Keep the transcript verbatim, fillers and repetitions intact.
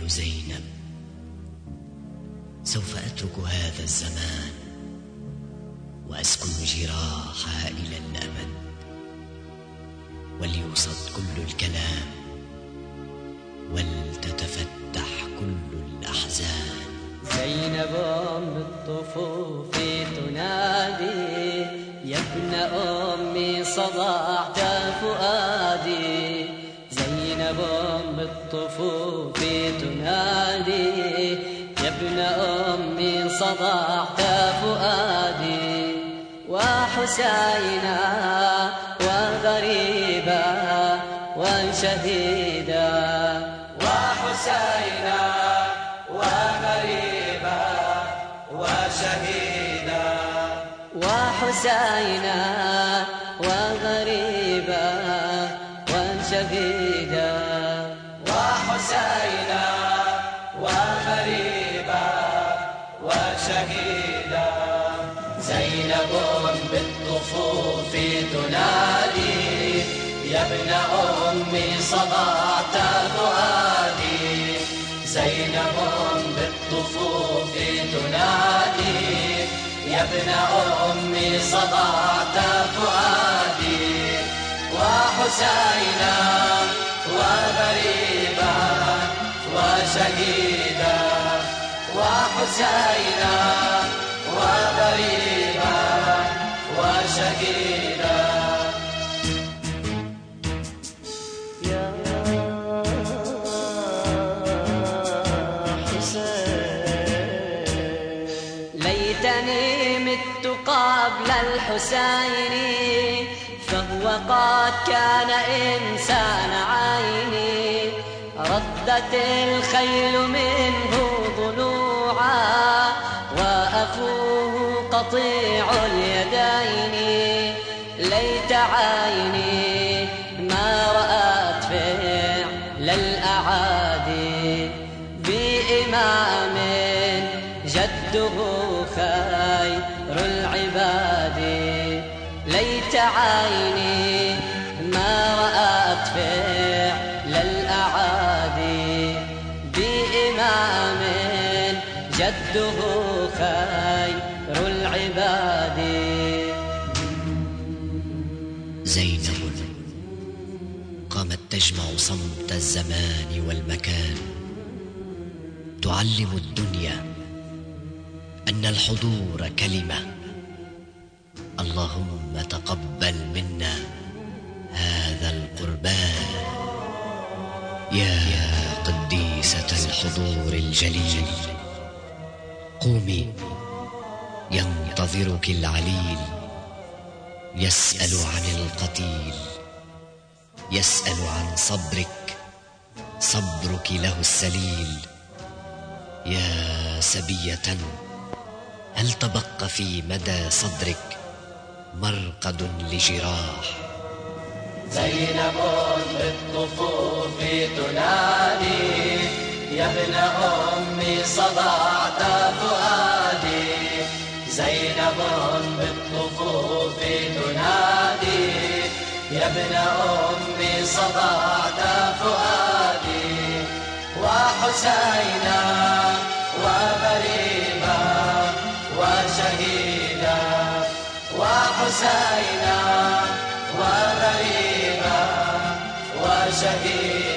يقول زينب سوف أترك هذا الزمان وأسكن جراحها إلى الأبد، وليوصد كل الكلام ولتتفتح كل الأحزان. زينب بالطفوف تنادي يا ابن أمي صدعت فؤادي. زينب بالطفوف تنادي يا ابن أمي صدعت فؤادي. وحسينا وغريبا وشهيدا، وحسينا وغريبا وشهيدا، وحسينا وغريبا وشهيدا، وحسينا وغريبا وشهيدا. زينب بالطفوف تنادي يا ابن أمي صدعت فؤادي. زينب بالطفوف تنادي يا ابن أمي صدعت فؤادي. وحسينا وغريبا وشهيدا، وحسينا وغريبا وشهيدا. يا حسين ليتني مت قبل الحسين، فهو قد كان إنسان عيني. ردت الخيل منه ضلوعا وأخوه قطيع اليدين. ليت عيني ما رأت فعل الأعادي بإمام جده خير العباد. ليت عيني ما رأت فعل الأعادي بإمام جده خير العباد. زينب قامت تجمع صمت الزمان والمكان، تعلم الدنيا أن الحضور كلمة. اللهم تقبل منا هذا القربان. يا قديسة الحضور الجليل، قومي ينتظرك العليل، يسأل عن القتيل، يسأل عن صبرك، صبرك له السليل. يا سبية هل تبقى في مدى صدرك مرقد لجراح؟ زينب بالطفوف تنادي يا ابن أمي صدعت فؤادي. زينب بالطفوف تنادي يا ابن أمي صدعت فؤادي. وحسينا وغريبا وشهيدا، وحسينا وغريبا وشهيدا.